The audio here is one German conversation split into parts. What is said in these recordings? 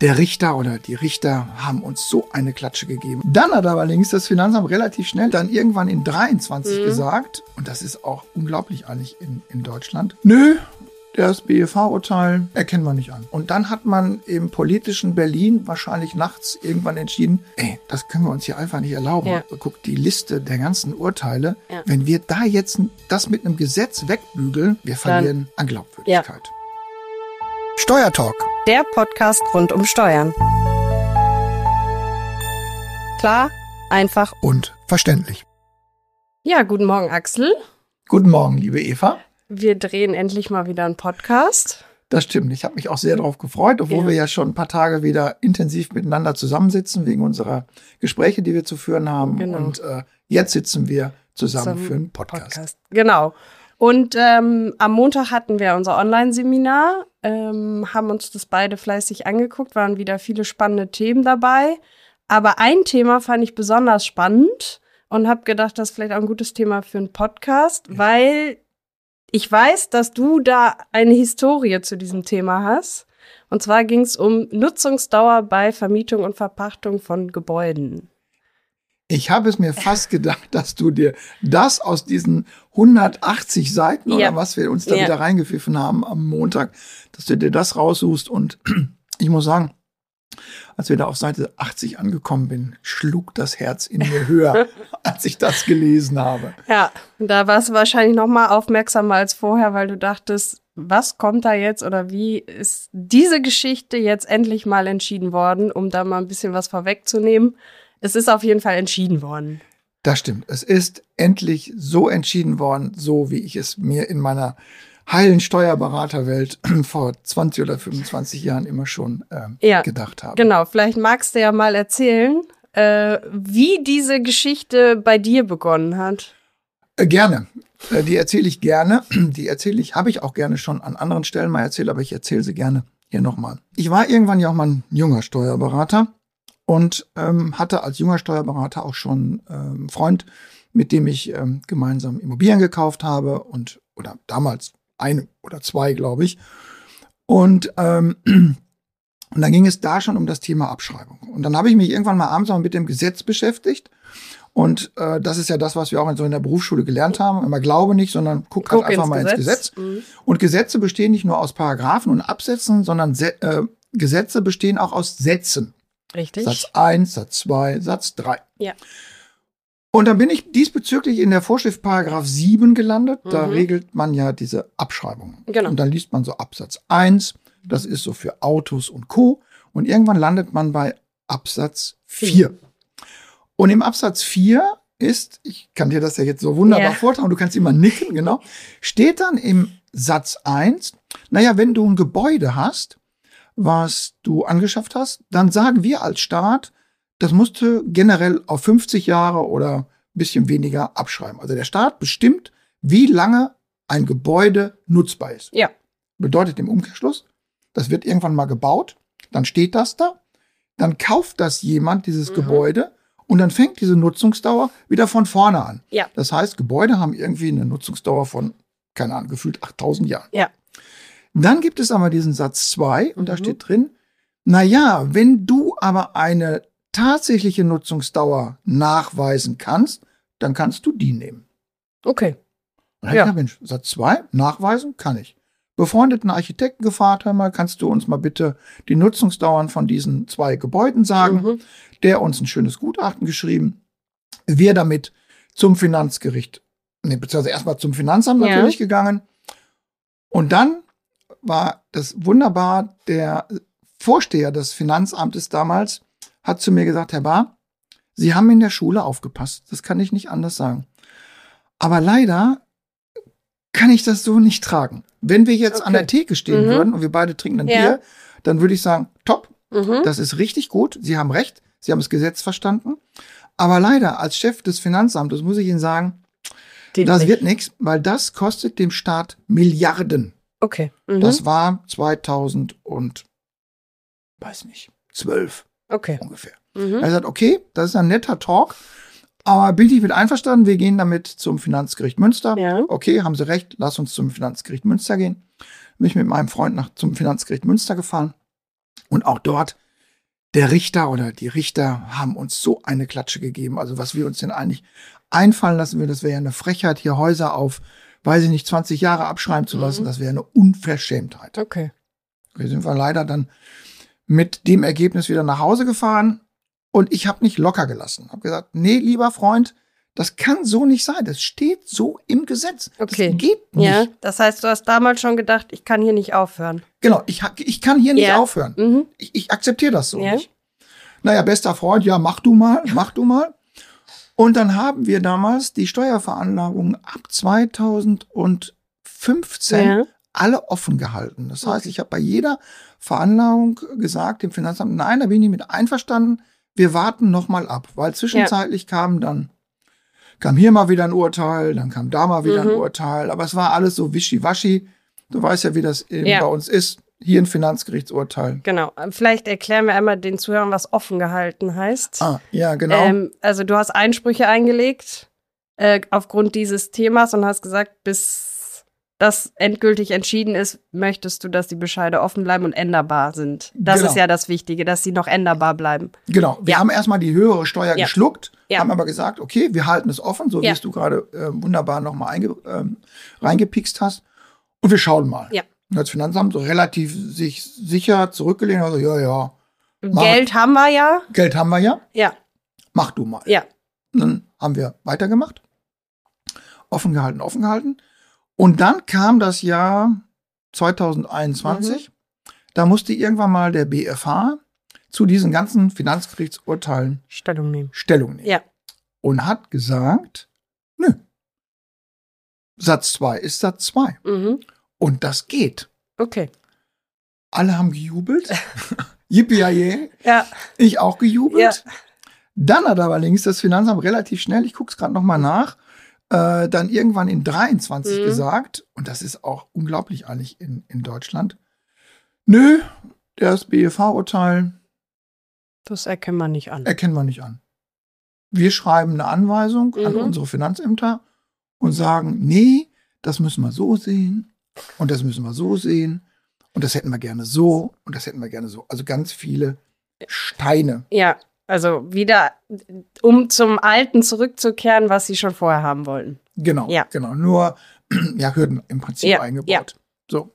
Der Richter oder die Richter haben uns so eine Klatsche gegeben. Dann hat aber allerdings das Finanzamt relativ schnell dann irgendwann in 23 gesagt, und das ist auch unglaublich eigentlich in Deutschland, nö, das BEV-Urteil erkennen wir nicht an. Und dann hat man im politischen Berlin wahrscheinlich nachts irgendwann entschieden, das können wir uns hier einfach nicht erlauben. Ja. Guckt die Liste der ganzen Urteile. Ja. Wenn wir da jetzt das mit einem Gesetz wegbügeln, wir verlieren an Glaubwürdigkeit. Ja. Steuertalk. Der Podcast rund um Steuern. Klar, einfach und verständlich. Ja, guten Morgen, Axel. Guten Morgen, liebe Eva. Wir drehen endlich mal wieder einen Podcast. Das stimmt. Ich habe mich auch sehr darauf gefreut, obwohl wir ja schon ein paar Tage wieder intensiv miteinander zusammensitzen, wegen unserer Gespräche, die wir zu führen haben. Genau. Und jetzt sitzen wir zusammen für einen Podcast. Genau. Und am Montag hatten wir unser Online-Seminar, haben uns das beide fleißig angeguckt, waren wieder viele spannende Themen dabei. Aber ein Thema fand ich besonders spannend und habe gedacht, das ist vielleicht auch ein gutes Thema für einen Podcast, weil ich weiß, dass du da eine Historie zu diesem Thema hast. Und zwar ging es um Nutzungsdauer bei Vermietung und Verpachtung von Gebäuden. Ich habe es mir fast gedacht, dass du dir das aus diesen 180 Seiten oder was wir uns da wieder reingepfiffen haben am Montag, dass du dir das raussuchst. Und ich muss sagen, als wir da auf Seite 80 angekommen bin, schlug das Herz in mir höher, als ich das gelesen habe. Ja, da warst du wahrscheinlich noch mal aufmerksamer als vorher, weil du dachtest, was kommt da jetzt oder wie ist diese Geschichte jetzt endlich mal entschieden worden, um da mal ein bisschen was vorwegzunehmen. Es ist auf jeden Fall entschieden worden. Das stimmt. Es ist endlich so entschieden worden, so wie ich es mir in meiner heilen Steuerberaterwelt vor 20 oder 25 Jahren immer schon gedacht habe. Genau, vielleicht magst du ja mal erzählen, wie diese Geschichte bei dir begonnen hat. Gerne. Die erzähle ich gerne. Habe ich auch gerne schon an anderen Stellen mal erzählt, aber ich erzähle sie gerne hier nochmal. Ich war irgendwann ja auch mal ein junger Steuerberater. Und hatte als junger Steuerberater auch schon einen Freund, mit dem ich gemeinsam Immobilien gekauft habe oder damals eine oder zwei, glaube ich. Und dann ging es da schon um das Thema Abschreibung. Und dann habe ich mich irgendwann mal abends auch mit dem Gesetz beschäftigt. Und das ist ja das, was wir auch in der Berufsschule gelernt haben. Immer glaube nicht, sondern guck halt einfach mal ins Gesetz. Und Gesetze bestehen nicht nur aus Paragraphen und Absätzen, sondern Gesetze bestehen auch aus Sätzen. Richtig. Satz 1, Satz 2, Satz 3. Ja. Und dann bin ich diesbezüglich in der Vorschrift Paragraph 7 gelandet. Da regelt man ja diese Abschreibungen. Genau. Und dann liest man so Absatz 1. Das ist so für Autos und Co. Und irgendwann landet man bei Absatz 4. Und im Absatz 4 ist, ich kann dir das ja jetzt so wunderbar vortragen, du kannst immer nicken, genau, steht dann im Satz 1, naja, wenn du ein Gebäude hast, was du angeschafft hast, dann sagen wir als Staat, das musst du generell auf 50 Jahre oder ein bisschen weniger abschreiben. Also der Staat bestimmt, wie lange ein Gebäude nutzbar ist. Ja. Bedeutet im Umkehrschluss, das wird irgendwann mal gebaut, dann steht das da, dann kauft das jemand, dieses Gebäude, und dann fängt diese Nutzungsdauer wieder von vorne an. Ja. Das heißt, Gebäude haben irgendwie eine Nutzungsdauer von, keine Ahnung, gefühlt 8000 Jahren. Ja. Dann gibt es aber diesen Satz 2 und da steht drin, naja, wenn du aber eine tatsächliche Nutzungsdauer nachweisen kannst, dann kannst du die nehmen. Okay. Ja, Mensch, Satz 2, nachweisen kann ich. Befreundeten Architekten gefragt, hör mal, kannst du uns mal bitte die Nutzungsdauern von diesen 2 Gebäuden sagen? Der uns ein schönes Gutachten geschrieben. Wir damit zum Finanzgericht, beziehungsweise erstmal zum Finanzamt natürlich gegangen. Und dann war das wunderbar, der Vorsteher des Finanzamtes damals hat zu mir gesagt, Herr Bahr, Sie haben in der Schule aufgepasst, das kann ich nicht anders sagen. Aber leider kann ich das so nicht tragen. Wenn wir jetzt an der Theke stehen würden und wir beide trinken ein Bier, dann würde ich sagen, top, das ist richtig gut, Sie haben recht, Sie haben das Gesetz verstanden. Aber leider als Chef des Finanzamtes muss ich Ihnen sagen, das wird nichts, weil das kostet dem Staat Milliarden. Okay. Das war 2012 ungefähr. Er sagt, okay, das ist ein netter Talk, aber bin ich mit einverstanden, wir gehen damit zum Finanzgericht Münster. Ja. Okay, haben Sie recht, lass uns zum Finanzgericht Münster gehen. Bin ich mit meinem Freund zum Finanzgericht Münster gefahren. Und auch dort der Richter oder die Richter haben uns so eine Klatsche gegeben. Also was wir uns denn eigentlich einfallen lassen würden, das wäre ja eine Frechheit, hier Häuser auf, weiß ich nicht, 20 Jahre abschreiben zu lassen. Das wäre eine Unverschämtheit. Okay. Wir sind leider dann mit dem Ergebnis wieder nach Hause gefahren und ich habe nicht locker gelassen. Habe gesagt, nee, lieber Freund, das kann so nicht sein. Das steht so im Gesetz. Okay. Das geht nicht. Ja, das heißt, du hast damals schon gedacht, ich kann hier nicht aufhören. Genau, ich kann hier nicht aufhören. Mhm. Ich akzeptiere das so Ja. nicht. Naja, bester Freund, ja, mach du mal. Und dann haben wir damals die Steuerveranlagungen ab 2015 alle offen gehalten. Das heißt, ich habe bei jeder Veranlagung gesagt dem Finanzamt, nein, da bin ich nicht mit einverstanden, wir warten noch mal ab. Weil zwischenzeitlich kam hier mal wieder ein Urteil, dann kam da mal wieder ein Urteil, aber es war alles so wischiwaschi. Du weißt ja, wie das eben bei uns ist. Hier ein Finanzgerichtsurteil. Genau. Vielleicht erklären wir einmal den Zuhörern, was offen gehalten heißt. Ja, genau. Also du hast Einsprüche eingelegt aufgrund dieses Themas und hast gesagt, bis das endgültig entschieden ist, möchtest du, dass die Bescheide offen bleiben und änderbar sind. Das ist ja das Wichtige, dass sie noch änderbar bleiben. Genau. Wir haben erstmal die höhere Steuer geschluckt, Ja. haben aber gesagt, okay, wir halten es offen, so wie es du gerade wunderbar nochmal reingepikst hast. Und wir schauen mal. Ja. Und das Finanzamt so relativ sich sicher zurückgelehnt, also ja. Geld haben wir ja. Geld haben wir ja. Ja. Mach du mal. Ja. Und dann haben wir weitergemacht. Offen gehalten. Und dann kam das Jahr 2021. Da musste irgendwann mal der BfH zu diesen ganzen Finanzgerichtsurteilen Stellung nehmen. Ja. Und hat gesagt, nö. Satz 2 ist Satz 2. Und das geht. Okay. Alle haben gejubelt. Yippie-yay. Ja. Ich auch gejubelt. Ja. Dann hat aber allerdings das Finanzamt relativ schnell, ich gucke es gerade noch mal nach, dann irgendwann in 23 gesagt, und das ist auch unglaublich eigentlich in Deutschland, nö, das BfH-Urteil das erkennen wir nicht an. Wir schreiben eine Anweisung an unsere Finanzämter und sagen, nee, das müssen wir so sehen und das müssen wir so sehen und das hätten wir gerne so und das hätten wir gerne so. Also ganz viele Steine. Ja, also wieder, um zum Alten zurückzukehren, was sie schon vorher haben wollten. Genau. Nur Hürden im Prinzip eingebaut. Ja. So.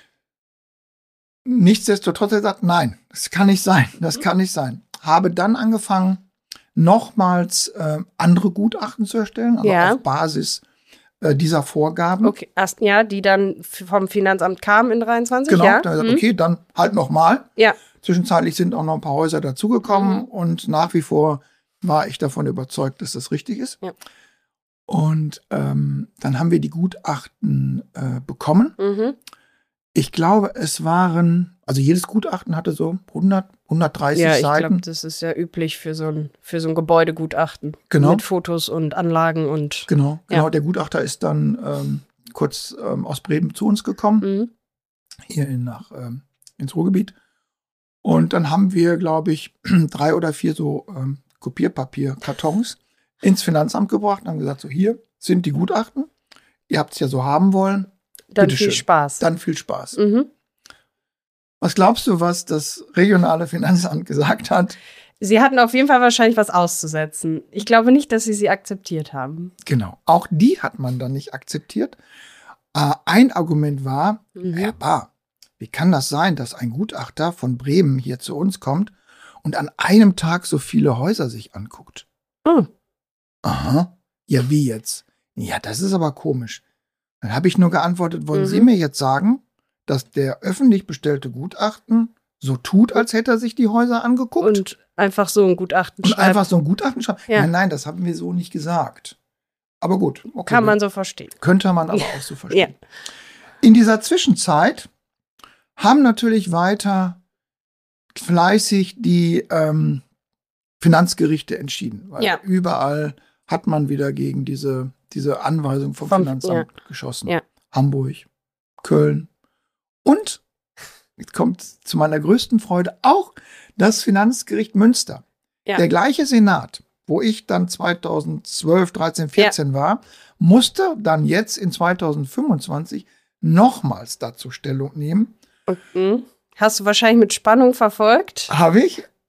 Nichtsdestotrotz hat er gesagt, nein, das kann nicht sein. Habe dann angefangen, nochmals andere Gutachten zu erstellen, also auf Basis dieser Vorgaben. Okay, die dann vom Finanzamt kamen in 23, Genau, ja? dann hat er gesagt, okay, dann halt nochmal. Ja. Zwischenzeitlich sind auch noch ein paar Häuser dazugekommen und nach wie vor war ich davon überzeugt, dass das richtig ist. Ja. Und dann haben wir die Gutachten bekommen. Ich glaube, es waren, also jedes Gutachten hatte so 130 Seiten. Seiten. Ich glaube, das ist ja üblich für so ein Gebäudegutachten. Genau. Mit Fotos und Anlagen und. Genau. Der Gutachter ist dann kurz aus Bremen zu uns gekommen, hier ins Ruhrgebiet. Und dann haben wir, glaube ich, 3 oder 4 so Kopierpapierkartons ins Finanzamt gebracht und haben gesagt, so hier sind die Gutachten. Ihr habt es ja so haben wollen. Dann viel Spaß. Was glaubst du, was das regionale Finanzamt gesagt hat? Sie hatten auf jeden Fall wahrscheinlich was auszusetzen. Ich glaube nicht, dass sie akzeptiert haben. Genau. Auch die hat man dann nicht akzeptiert. Ein Argument war, Herr Bahr, wie kann das sein, dass ein Gutachter von Bremen hier zu uns kommt und an einem Tag so viele Häuser sich anguckt? Aha. Ja, wie jetzt? Ja, das ist aber komisch. Dann habe ich nur geantwortet, wollen Sie mir jetzt sagen, dass der öffentlich bestellte Gutachten so tut, als hätte er sich die Häuser angeguckt? Und einfach so ein Gutachten schreibt. Ja. Nein, das haben wir so nicht gesagt. Aber gut. Okay, kann man so verstehen. Könnte man aber auch so verstehen. Ja. In dieser Zwischenzeit haben natürlich weiter fleißig die Finanzgerichte entschieden. Weil überall hat man wieder gegen diese Anweisung vom Finanzamt geschossen. Ja. Hamburg, Köln und, jetzt kommt zu meiner größten Freude, auch das Finanzgericht Münster. Ja. Der gleiche Senat, wo ich dann 2012, 13, 14 war, musste dann jetzt in 2025 nochmals dazu Stellung nehmen. Hast du wahrscheinlich mit Spannung verfolgt? Habe ich.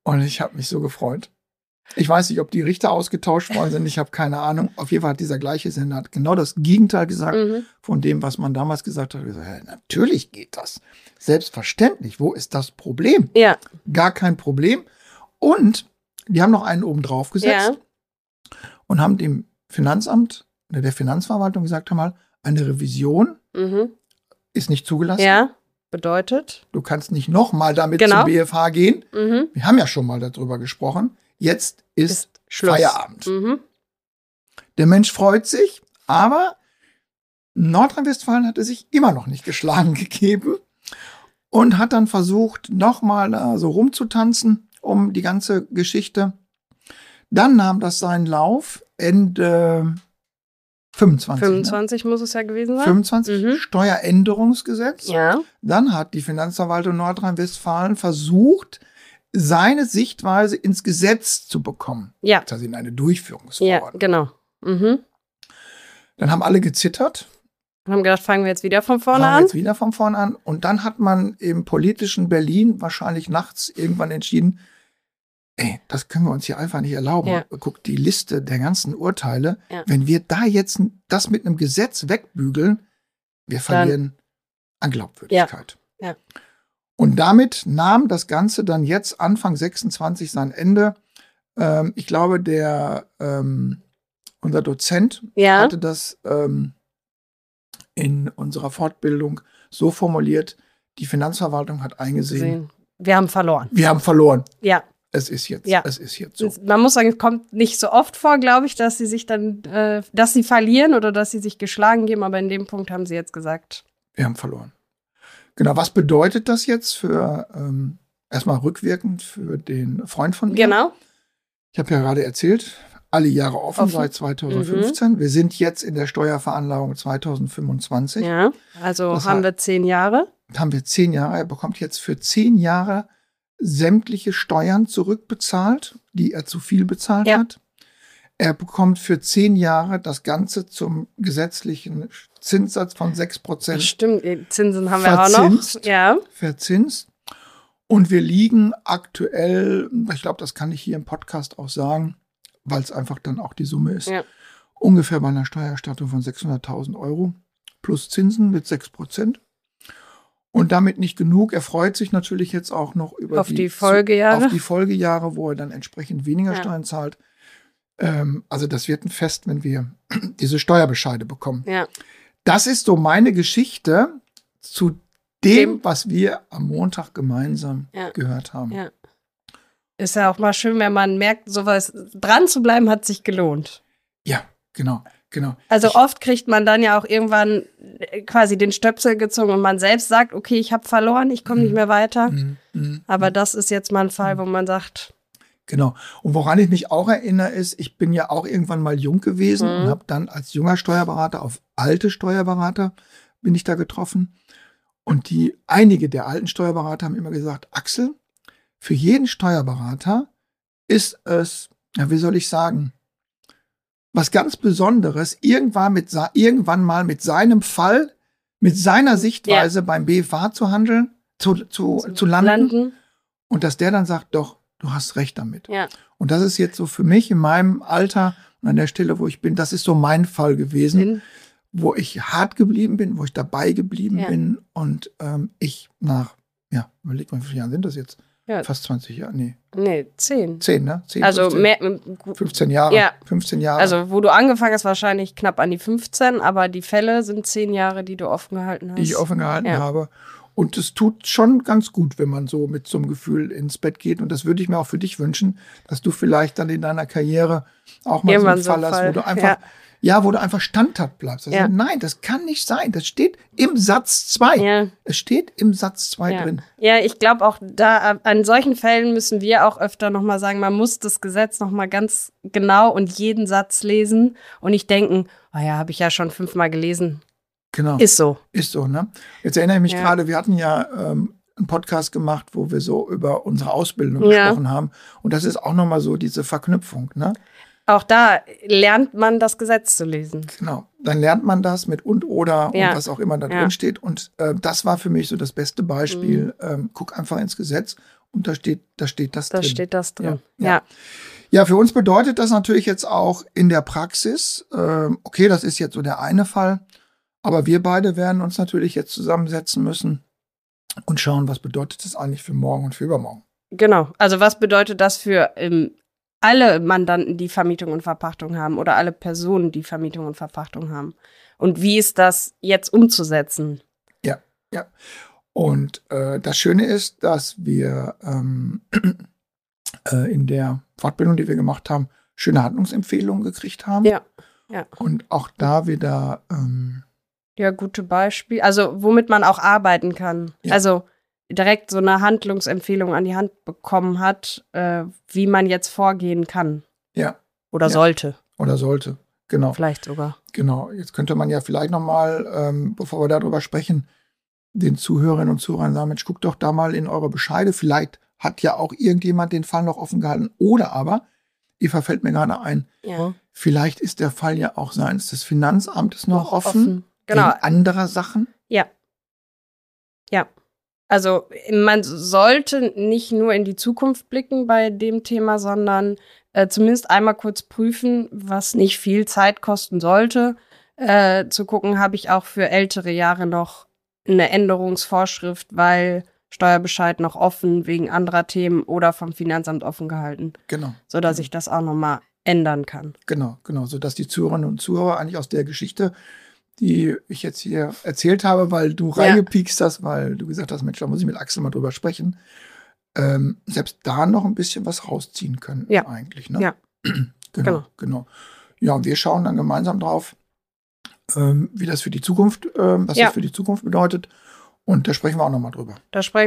Und ich habe mich so gefreut. Ich weiß nicht, ob die Richter ausgetauscht worden sind. Ich habe keine Ahnung. Auf jeden Fall hat dieser gleiche Sender genau das Gegenteil gesagt von dem, was man damals gesagt hat. Ich gesagt, ja, natürlich geht das. Selbstverständlich. Wo ist das Problem? Ja. Gar kein Problem. Und die haben noch einen oben drauf gesetzt und haben dem Finanzamt oder der Finanzverwaltung gesagt, hör mal, eine Revision ist nicht zugelassen. Ja, bedeutet? Du kannst nicht nochmal damit zum BFH gehen. Wir haben ja schon mal darüber gesprochen. Jetzt ist Feierabend. Der Mensch freut sich, aber Nordrhein-Westfalen hatte sich immer noch nicht geschlagen gegeben und hat dann versucht, nochmal so rumzutanzen um die ganze Geschichte. Dann nahm das seinen Lauf Ende 25. 25 muss es ja gewesen sein. 25, Steueränderungsgesetz. Ja. Dann hat die Finanzverwaltung Nordrhein-Westfalen versucht, seine Sichtweise ins Gesetz zu bekommen. Ja. Das heißt, in eine Durchführungsverordnung. Ja, genau. Dann haben alle gezittert. Und haben gedacht, fangen wir jetzt wieder von vorne an. Und dann hat man im politischen Berlin wahrscheinlich nachts irgendwann entschieden, das können wir uns hier einfach nicht erlauben. Ja. Guck, die Liste der ganzen Urteile, wenn wir da jetzt das mit einem Gesetz wegbügeln, wir verlieren an Glaubwürdigkeit. Ja. Und damit nahm das Ganze dann jetzt Anfang 26 sein Ende. Ich glaube, unser Dozent hatte das in unserer Fortbildung so formuliert, die Finanzverwaltung hat eingesehen. Wir haben verloren. Wir haben verloren. Ja. Es ist jetzt so. Man muss sagen, es kommt nicht so oft vor, glaube ich, dass sie sich dann, dass sie verlieren oder dass sie sich geschlagen geben, aber in dem Punkt haben sie jetzt gesagt. Wir haben verloren. Genau, was bedeutet das jetzt für, erstmal rückwirkend für den Freund von mir? Genau. Ich habe ja gerade erzählt, alle Jahre offen seit 2015. Wir sind jetzt in der Steuerveranlagung 2025. Ja, also das haben wir 10 Jahre. Haben wir 10 Jahre. Er bekommt jetzt für 10 Jahre sämtliche Steuern zurückbezahlt, die er zu viel bezahlt hat. Er bekommt für 10 Jahre das Ganze zum gesetzlichen Zinssatz von 6%. Stimmt, Zinsen haben wir auch noch. Ja. Verzinst. Und wir liegen aktuell, ich glaube, das kann ich hier im Podcast auch sagen, weil es einfach dann auch die Summe ist, ungefähr bei einer Steuererstattung von 600.000 Euro plus Zinsen mit 6%. Und damit nicht genug. Er freut sich natürlich jetzt auch noch über die Folgejahre. Auf die Folgejahre, wo er dann entsprechend weniger Steuern zahlt. Also das wird ein Fest, wenn wir diese Steuerbescheide bekommen. Ja. Das ist so meine Geschichte zu dem, was wir am Montag gemeinsam gehört haben. Ja. Ist ja auch mal schön, wenn man merkt, sowas dran zu bleiben, hat sich gelohnt. Ja, genau. Also oft kriegt man dann ja auch irgendwann quasi den Stöpsel gezogen und man selbst sagt, okay, ich habe verloren, ich komme nicht mehr weiter. Aber das ist jetzt mal ein Fall, wo man sagt. Genau. Und woran ich mich auch erinnere, ist, ich bin ja auch irgendwann mal jung gewesen und habe dann als junger Steuerberater auf alte Steuerberater bin ich da getroffen. Und einige der alten Steuerberater haben immer gesagt, Axel, für jeden Steuerberater ist es, wie soll ich sagen, was ganz Besonderes, irgendwann mal mit seinem Fall, mit seiner Sichtweise beim BFH zu handeln, zu landen. Und dass der dann sagt, doch, du hast recht damit. Ja. Und das ist jetzt so für mich in meinem Alter und an der Stelle, wo ich bin, das ist so mein Fall gewesen, wo ich hart geblieben bin, wo ich dabei geblieben bin und ich überleg mal, wie viele Jahre sind das jetzt? Ja. Fast 20 Jahre, Nee, 10. 10, ne? 10, also 15. 15 Jahre. Ja. 15 Jahre. Also, wo du angefangen hast, wahrscheinlich knapp an die 15, aber die Fälle sind 10 Jahre, die du offen gehalten hast. Die ich offen gehalten habe. Und es tut schon ganz gut, wenn man so mit so einem Gefühl ins Bett geht. Und das würde ich mir auch für dich wünschen, dass du vielleicht dann in deiner Karriere auch mal irgendwann so einen Fall hast, wo du einfach, wo du einfach standhaft bleibst. Also, nein, das kann nicht sein. Das steht im Satz 2. Ja. Es steht im Satz 2 drin. Ja, ich glaube auch, da an solchen Fällen müssen wir auch öfter nochmal sagen, man muss das Gesetz nochmal ganz genau und jeden Satz lesen und nicht denken, habe ich ja schon 5-mal gelesen. Genau. Ist so. Ist so, ne? Jetzt erinnere ich mich gerade, wir hatten ja einen Podcast gemacht, wo wir so über unsere Ausbildung gesprochen haben. Und das ist auch nochmal so diese Verknüpfung, ne? Auch da lernt man das Gesetz zu lesen. Genau. Dann lernt man das mit und oder und was auch immer da drin steht. Und das war für mich so das beste Beispiel. Guck einfach ins Gesetz und da steht das drin. Da steht das drin. Ja, für uns bedeutet das natürlich jetzt auch in der Praxis, okay, das ist jetzt so der eine Fall, aber wir beide werden uns natürlich jetzt zusammensetzen müssen und schauen, was bedeutet das eigentlich für morgen und für übermorgen. Genau. Also was bedeutet das für alle Mandanten, die Vermietung und Verpachtung haben oder alle Personen, die Vermietung und Verpachtung haben? Und wie ist das jetzt umzusetzen? Ja. Und das Schöne ist, dass wir in der Fortbildung, die wir gemacht haben, schöne Handlungsempfehlungen gekriegt haben. Ja. Und auch da wieder gute Beispiele. Also womit man auch arbeiten kann. Ja. Also direkt so eine Handlungsempfehlung an die Hand bekommen hat, wie man jetzt vorgehen kann. Ja. Oder sollte. Oder sollte, genau. Vielleicht sogar. Genau. Jetzt könnte man ja vielleicht noch mal, bevor wir darüber sprechen, den Zuhörerinnen und Zuhörern sagen, Mensch, guckt doch da mal in eure Bescheide. Vielleicht hat ja auch irgendjemand den Fall noch offen gehalten. Oder aber, Eva fällt mir gerade ein, vielleicht ist der Fall ja auch seitens des Finanzamtes noch offen. Genau. Wegen anderer Sachen. Ja. Also man sollte nicht nur in die Zukunft blicken bei dem Thema, sondern zumindest einmal kurz prüfen, was nicht viel Zeit kosten sollte. Zu gucken, habe ich auch für ältere Jahre noch eine Änderungsvorschrift, weil Steuerbescheid noch offen wegen anderer Themen oder vom Finanzamt offen gehalten. Genau. Sodass ich das auch nochmal ändern kann. Genau. Sodass die Zuhörerinnen und Zuhörer eigentlich aus der Geschichte, die ich jetzt hier erzählt habe, weil du reingepiekst hast, weil du gesagt hast, Mensch, da muss ich mit Axel mal drüber sprechen, selbst da noch ein bisschen was rausziehen können eigentlich. Ne? Ja. Genau. Ja, und wir schauen dann gemeinsam drauf, wie das für die Zukunft, was das für die Zukunft bedeutet. Und da sprechen wir auch nochmal drüber.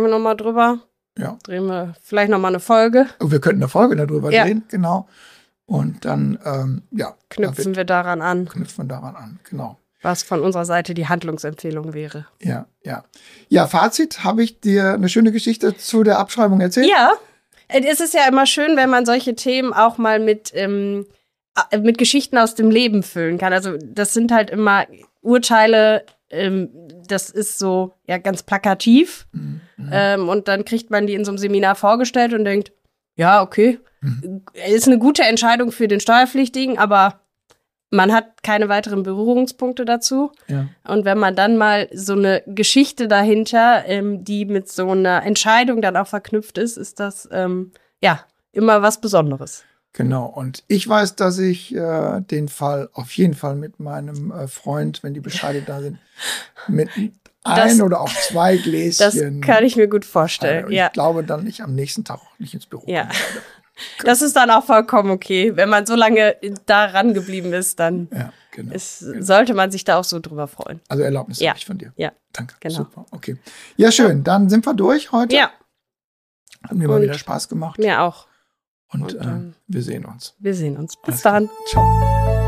Ja. Drehen wir vielleicht nochmal eine Folge. Wir könnten eine Folge darüber drehen, genau. Und dann, knüpfen wir daran an, genau. Was von unserer Seite die Handlungsempfehlung wäre. Ja, Fazit, habe ich dir eine schöne Geschichte zu der Abschreibung erzählt? Ja, es ist ja immer schön, wenn man solche Themen auch mal mit Geschichten aus dem Leben füllen kann. Also das sind halt immer Urteile, das ist so ganz plakativ. Und dann kriegt man die in so einem Seminar vorgestellt und denkt, ja, okay, ist eine gute Entscheidung für den Steuerpflichtigen, aber man hat keine weiteren Berührungspunkte dazu. Ja. Und wenn man dann mal so eine Geschichte dahinter, die mit so einer Entscheidung dann auch verknüpft ist, ist das immer was Besonderes. Genau. Und ich weiß, dass ich den Fall auf jeden Fall mit meinem Freund, wenn die Bescheide da sind, mit ein oder auch zwei Gläschen. Das kann ich mir gut vorstellen. Ich glaube dann nicht am nächsten Tag auch nicht ins Büro kommen werde. Das ist dann auch vollkommen okay. Wenn man so lange da ran geblieben ist, dann sollte man sich da auch so drüber freuen. Also Erlaubnis habe ich von dir. Ja. Danke. Genau. Super. Okay. Ja, schön. Dann sind wir durch heute. Ja. Hat mir mal wieder Spaß gemacht. Mir auch. Und wir sehen uns. Bis dann. Ciao.